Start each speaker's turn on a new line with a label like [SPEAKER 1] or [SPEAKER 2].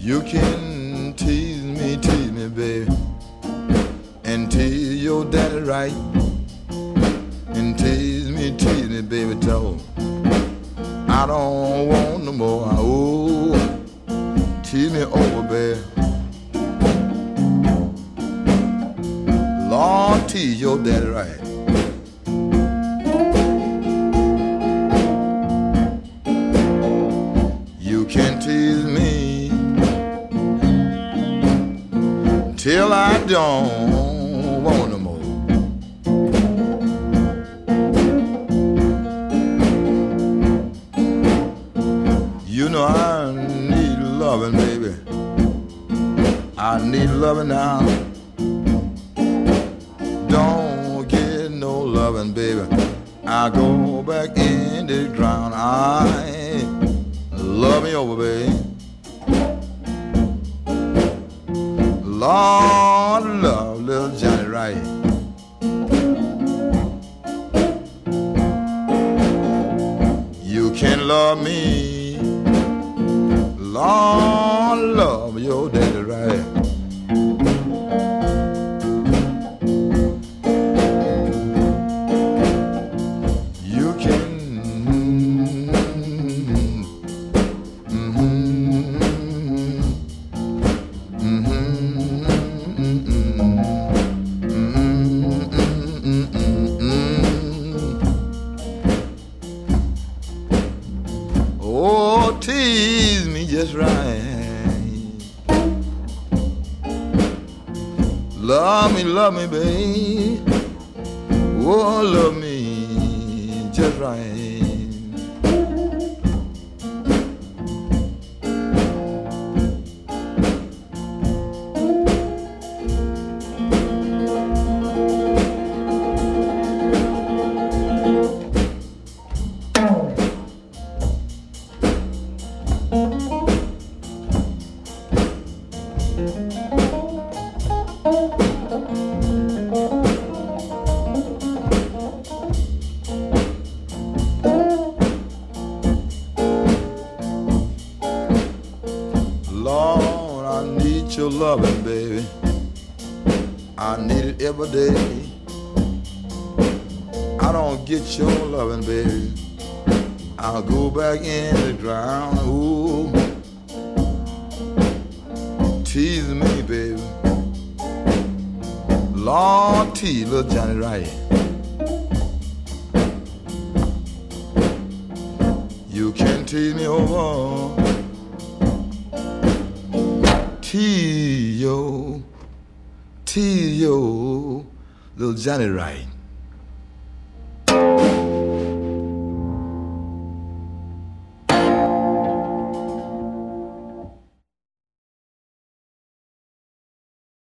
[SPEAKER 1] You can tease me, baby, and tease your daddy right, and tease me, baby, till I don't want no more. Oh, tease me over, baby. Lord, tease your daddy right. You can tease me till I don't want no more. You know I need loving, baby. I need loving now. Don't get no loving, baby. I go back in the ground. I love me over, baby. Lord, love little Johnny Wright. You can love me, Lord, love your daddy right. You can oh, tease me just right. Love me, babe. Oh, love me just right. Lord, I need your loving, baby. I need it every day. I don't get your loving, baby. I'll go back in the ground. Ooh, tease me, baby. Lord, tease little Johnny Wright. You can tease me over. Tease yo, little Johnny Wright.